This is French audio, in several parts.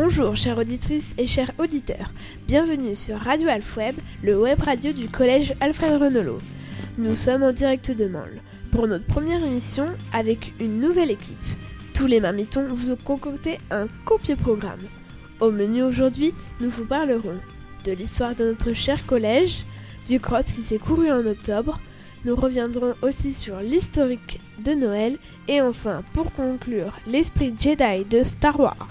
Bonjour chères auditrices et chers auditeurs, bienvenue sur Radio Alfweb, le web radio du collège Alfred Renolo. Nous sommes en direct de Mansle pour notre première émission avec une nouvelle équipe. Tous les marmitons vous ont concocté un copieux programme. Au menu aujourd'hui, nous vous parlerons de l'histoire de notre cher collège, du cross qui s'est couru en octobre. Nous reviendrons aussi sur l'historique de Noël et enfin, pour conclure, l'esprit Jedi de Star Wars.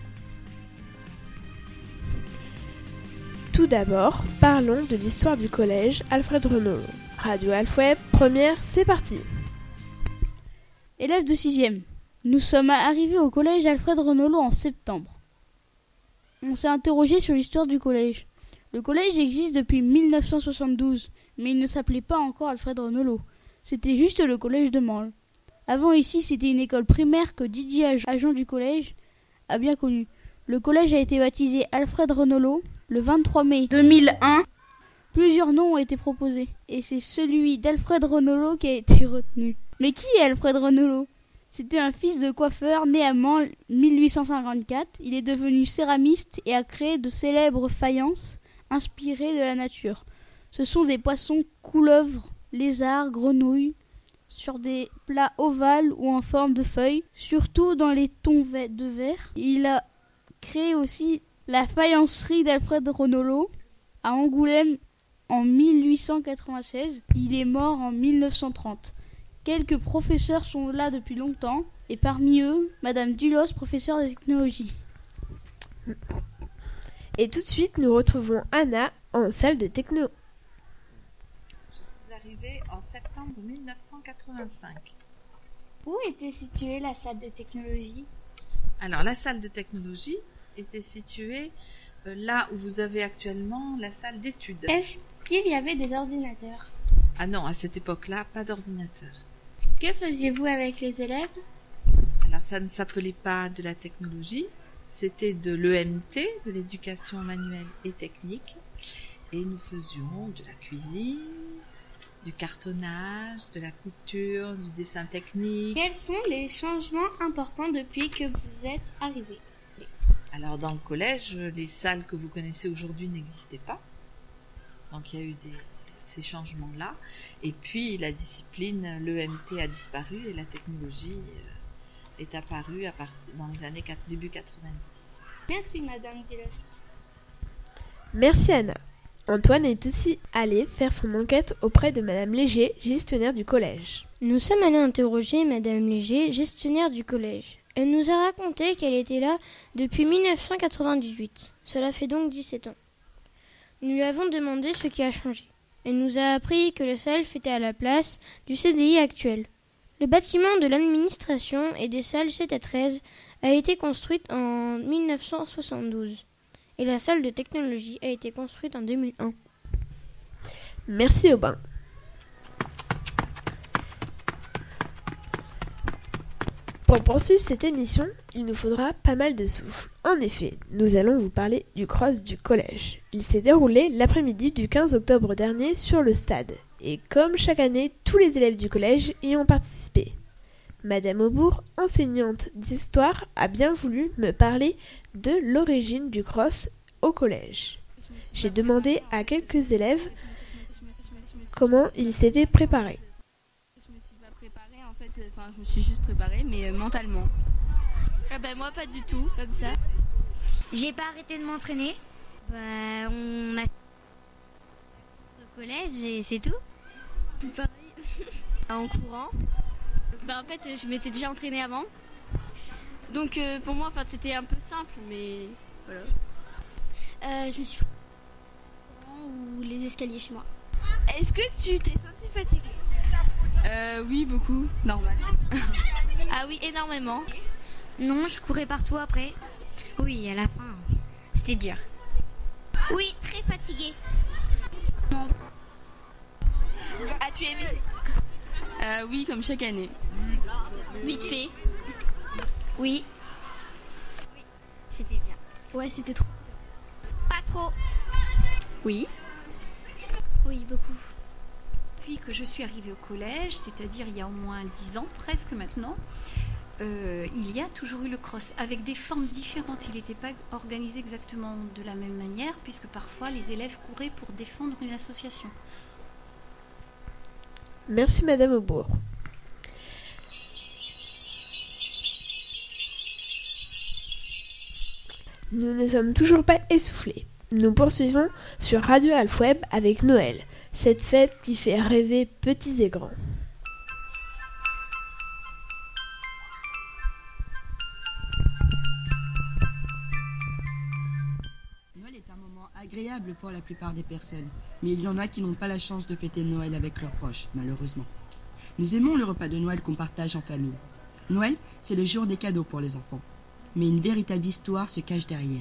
Tout d'abord, parlons de l'histoire du collège Alfred Renolo. Radio Alfweb, première, c'est parti. Élèves de 6e, nous sommes arrivés au collège Alfred Renolo en septembre. On s'est interrogé sur l'histoire du collège. Le collège existe depuis 1972, mais il ne s'appelait pas encore Alfred Renolo. C'était juste le collège de Mansle. Avant ici, c'était une école primaire que Didier, agent du collège, a bien connue. Le collège a été baptisé Alfred Renolo le 23 mai 2001. Plusieurs noms ont été proposés, et c'est celui d'Alfred Renolo qui a été retenu. Mais qui est Alfred Renolo ? C'était un fils de coiffeur né à Mansle 1854. Il est devenu céramiste et a créé de célèbres faïences inspirées de la nature. Ce sont des poissons, couleuvres, lézards, grenouilles, sur des plats ovales ou en forme de feuilles, surtout dans les tons de vert. Il a créé aussi la faïencerie d'Alfred Renolo à Angoulême en 1896. Il est mort en 1930. Quelques professeurs sont là depuis longtemps, et parmi eux, Madame Dulos, professeure de technologie. Et tout de suite, nous retrouvons Anna en salle de techno. Je suis arrivée en septembre 1985. Où était située la salle de technologie ? Alors, la salle de technologie était située là où vous avez actuellement la salle d'études. Est-ce qu'il y avait des ordinateurs ? Ah non, à cette époque-là, pas d'ordinateur. Que faisiez-vous avec les élèves ? Alors, ça ne s'appelait pas de la technologie, c'était de l'EMT, de l'éducation manuelle et technique. Et nous faisions de la cuisine, du cartonnage, de la couture, du dessin technique. Quels sont les changements importants depuis que vous êtes arrivé ? Alors dans le collège, les salles que vous connaissez aujourd'hui n'existaient pas. Donc il y a eu ces changements-là. Et puis la discipline, l'EMT a disparu et la technologie est apparue dans les années début 90. Merci Madame Delost. Merci Anna. Antoine est aussi allé faire son enquête auprès de Madame Léger, gestionnaire du collège. Nous sommes allés interroger Madame Léger, gestionnaire du collège. Elle nous a raconté qu'elle était là depuis 1998. Cela fait donc 17 ans. Nous lui avons demandé ce qui a changé. Elle nous a appris que le SELF était à la place du CDI actuel. Le bâtiment de l'administration et des salles 7 à 13 a été construite en 1972 et la salle de technologie a été construite en 2001. Merci Aubin. Pour poursuivre cette émission, il nous faudra pas mal de souffle. En effet, nous allons vous parler du cross du collège. Il s'est déroulé l'après-midi du 15 octobre dernier sur le stade. Et comme chaque année, tous les élèves du collège y ont participé. Madame Aubourg, enseignante d'histoire, a bien voulu me parler de l'origine du cross au collège. J'ai demandé à quelques élèves comment ils s'étaient préparés. Je me suis juste préparée, mais mentalement. Moi pas du tout, comme ça. J'ai pas arrêté de m'entraîner. On a au collège et c'est tout. Tout pareil. En courant. En fait, je m'étais déjà entraînée avant. Donc pour moi, c'était un peu simple, mais voilà. Je me suis ou les escaliers chez moi. Est-ce que tu t'es sentie fatiguée ? Oui, beaucoup, normal. Ah oui, énormément. Non, je courais partout après. Oui, à la fin, c'était dur. Oui, très fatiguée. As-tu aimé ? Oui, comme chaque année. Vite fait. Oui. C'était bien. Ouais, c'était trop. Pas trop. Oui. Oui, beaucoup. Depuis que je suis arrivée au collège, c'est-à-dire il y a au moins 10 ans presque maintenant, il y a toujours eu le cross, avec des formes différentes. Il n'était pas organisé exactement de la même manière, puisque parfois les élèves couraient pour défendre une association. Merci Madame Aubourg. Nous ne sommes toujours pas essoufflés. Nous poursuivons sur Radio Alfweb avec Noël, cette fête qui fait rêver petits et grands. Noël est un moment agréable pour la plupart des personnes, mais il y en a qui n'ont pas la chance de fêter Noël avec leurs proches, malheureusement. Nous aimons le repas de Noël qu'on partage en famille. Noël, c'est le jour des cadeaux pour les enfants, mais une véritable histoire se cache derrière.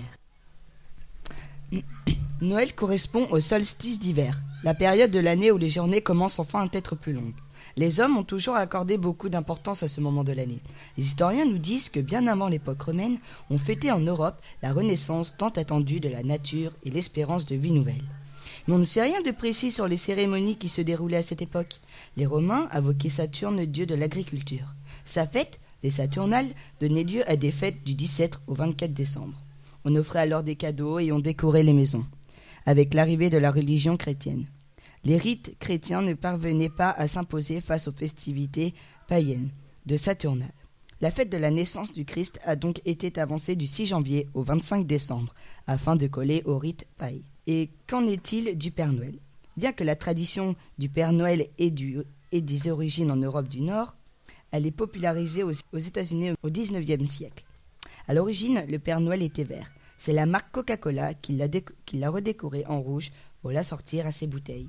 Noël correspond au solstice d'hiver, la période de l'année où les journées commencent enfin à être plus longues. Les hommes ont toujours accordé beaucoup d'importance à ce moment de l'année. Les historiens nous disent que bien avant l'époque romaine, on fêtait en Europe la renaissance tant attendue de la nature et l'espérance de vie nouvelle. Mais on ne sait rien de précis sur les cérémonies qui se déroulaient à cette époque. Les Romains invoquaient Saturne, dieu de l'agriculture. Sa fête, les Saturnales, donnait lieu à des fêtes du 17 au 24 décembre. On offrait alors des cadeaux et on décorait les maisons, avec l'arrivée de la religion chrétienne. Les rites chrétiens ne parvenaient pas à s'imposer face aux festivités païennes de Saturnales. La fête de la naissance du Christ a donc été avancée du 6 janvier au 25 décembre, afin de coller au rite païen. Et qu'en est-il du Père Noël ? Bien que la tradition du Père Noël ait des origines en Europe du Nord, elle est popularisée aux États-Unis au XIXe siècle. À l'origine, le Père Noël était vert. C'est la marque Coca-Cola qui l'a redécoré en rouge pour l'assortir à ses bouteilles.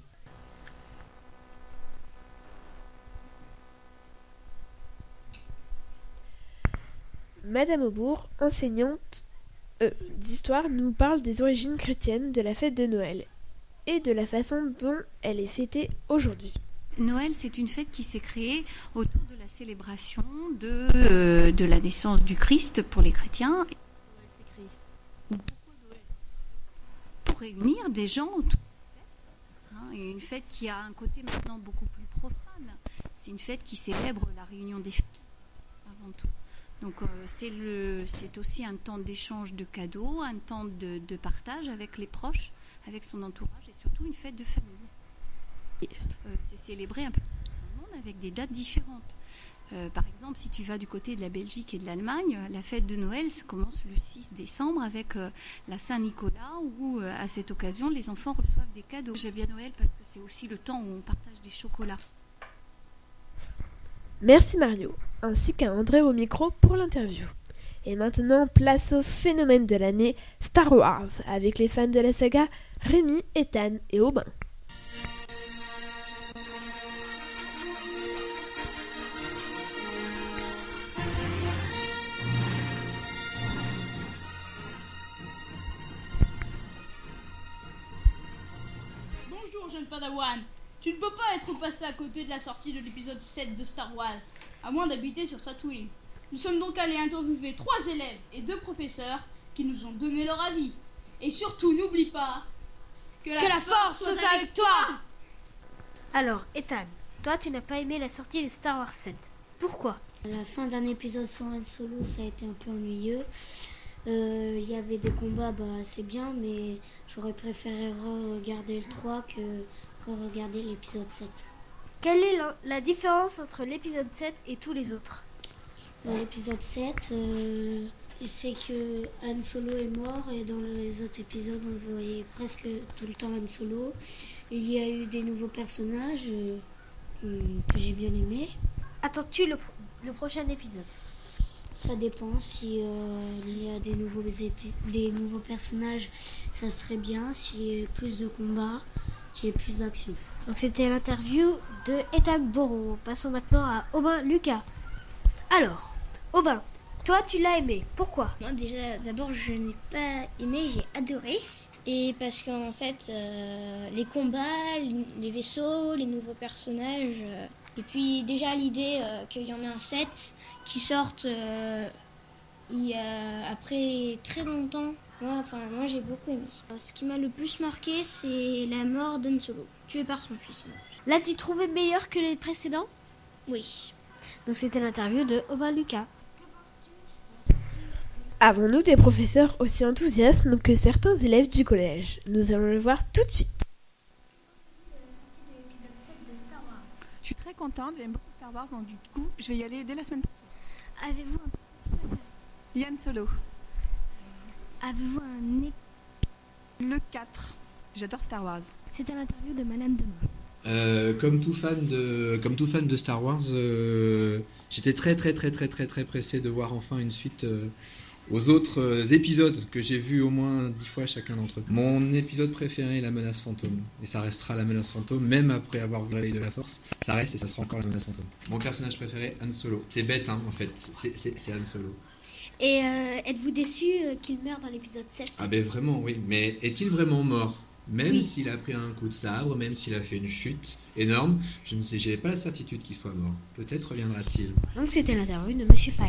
Madame Aubourg, enseignante d'histoire, nous parle des origines chrétiennes de la fête de Noël et de la façon dont elle est fêtée aujourd'hui. Noël, c'est une fête qui s'est créée autour de la célébration de la naissance du Christ pour les chrétiens. Noël s'est créé. Pourquoi Noël ? Pour réunir des gens autour de la fête. Et une fête qui a un côté maintenant beaucoup plus profane. C'est une fête qui célèbre la réunion des familles, avant tout. Donc c'est aussi un temps d'échange de cadeaux, un temps de partage avec les proches, avec son entourage et surtout une fête de famille. C'est célébré un peu dans le monde avec des dates différentes. Par exemple, si tu vas du côté de la Belgique et de l'Allemagne, la fête de Noël commence le 6 décembre avec la Saint-Nicolas où à cette occasion les enfants reçoivent des cadeaux. J'aime bien Noël parce que c'est aussi le temps où on partage des chocolats. Merci Mario, ainsi qu'à André au micro pour l'interview. Et maintenant, place au phénomène de l'année Star Wars, avec les fans de la saga Rémi, Ethan et Aubin. Bonjour jeune Padawan, tu ne peux pas être passé à côté de la sortie de l'épisode 7 de Star Wars, à moins d'habiter sur Tatooine. Nous sommes donc allés interviewer 3 élèves et 2 professeurs qui nous ont donné leur avis. Et surtout, n'oublie pas que la force soit avec toi. Alors, Ethan, toi tu n'as pas aimé la sortie de Star Wars 7. Pourquoi ? La fin d'un épisode sans Han Solo, ça a été un peu ennuyeux. Il y avait des combats, c'est bien, mais j'aurais préféré regarder le 3 que regarder l'épisode 7. Quelle est la différence entre l'épisode 7 et tous les autres ? Dans l'épisode 7, c'est que Han Solo est mort et dans les autres épisodes, on voyait presque tout le temps Han Solo. Il y a eu des nouveaux personnages que j'ai bien aimés. Attends-tu le prochain épisode ? Ça dépend, si il y a des nouveaux personnages, ça serait bien. S'il y a plus de combats, qu'il y ait plus d'action. Donc c'était l'interview de Ethan Boron. Passons maintenant à Aubin Lucas. Alors, Aubin, toi tu l'as aimé. Pourquoi ? Moi déjà, d'abord je n'ai pas aimé, j'ai adoré. Et parce qu'en fait, les combats, les vaisseaux, les nouveaux personnages... et puis déjà l'idée qu'il y en a un 7 qui sorte après très longtemps. Moi j'ai beaucoup aimé. Ce qui m'a le plus marqué, c'est la mort d'Han Solo, tué par son fils. L'as-tu trouvé meilleur que les précédents ? Oui. Donc c'était l'interview de Aubin Lucas. Avons-nous des professeurs aussi enthousiastes que certains élèves du collège? Nous allons le voir tout de suite. Je suis très contente, j'aime beaucoup Star Wars, donc du coup, je vais y aller dès la semaine prochaine. Avez-vous un personnage préféré? Yann Solo. Avez-vous un Le 4. J'adore Star Wars. C'est à l'interview de Madame Demont. Comme tout fan de Star Wars, j'étais très pressé de voir enfin une suite aux autres épisodes que j'ai vus au moins 10 fois chacun d'entre eux. Mon épisode préféré est la menace fantôme, et ça restera la menace fantôme, même après avoir vu Réveil de la Force, ça reste et ça sera encore la menace fantôme. Mon personnage préféré, Han Solo. C'est bête en fait, c'est Han Solo. Et êtes-vous déçu qu'il meure dans l'épisode 7? Ah ben vraiment oui, mais est-il vraiment mort? Même Oui. s'il a pris un coup de sabre, même s'il a fait une chute énorme, je ne sais, j'ai pas la certitude qu'il soit mort. Peut-être reviendra-t-il. Donc c'était l'interview de Monsieur Fay.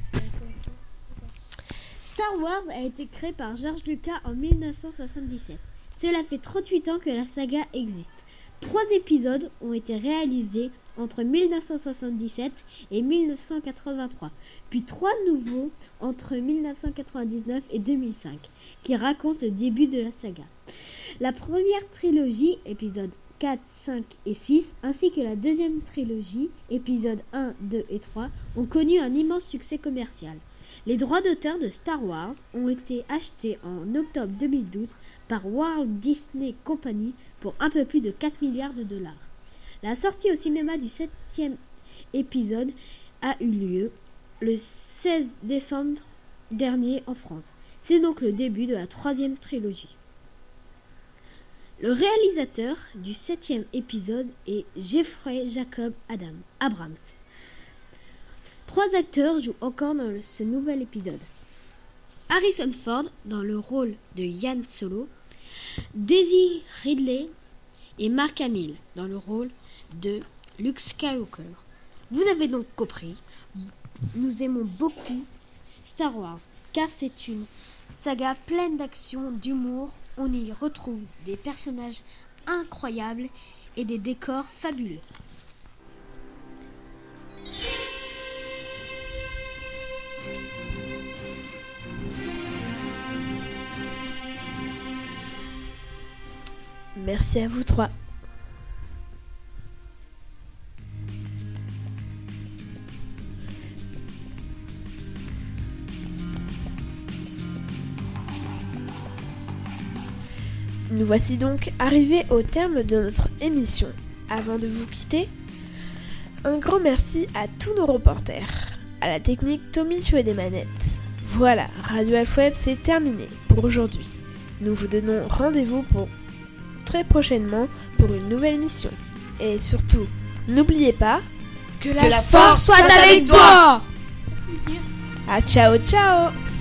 Star Wars a été créé par George Lucas en 1977. Cela fait 38 ans que la saga existe. 3 épisodes ont été réalisés entre 1977 et 1983, puis 3 nouveaux entre 1999 et 2005, qui racontent le début de la saga. La première trilogie, épisodes 4, 5 et 6, ainsi que la deuxième trilogie, épisodes 1, 2 et 3, ont connu un immense succès commercial. Les droits d'auteur de Star Wars ont été achetés en octobre 2012 par Walt Disney Company pour un peu plus de 4 milliards de dollars. La sortie au cinéma du 7e épisode a eu lieu le 16 décembre dernier en France. C'est donc le début de la 3e trilogie. Le réalisateur du 7e épisode est Jeffrey Jacob Abrams. 3 acteurs jouent encore dans ce nouvel épisode. Harrison Ford dans le rôle de Han Solo, Daisy Ridley et Mark Hamill dans le rôle de Luke Skywalker. Vous avez donc compris, nous aimons beaucoup Star Wars car c'est une saga pleine d'action, d'humour. On y retrouve des personnages incroyables et des décors fabuleux. Merci à vous 3. Nous voici donc arrivés au terme de notre émission. Avant de vous quitter, un grand merci à tous nos reporters. À la technique, Tommy Chou et des manettes. Voilà, Radio Alfweb, c'est terminé pour aujourd'hui. Nous vous donnons rendez-vous pour très prochainement pour une nouvelle émission. Et surtout, n'oubliez pas que la force soit avec toi. Ah, ciao ciao.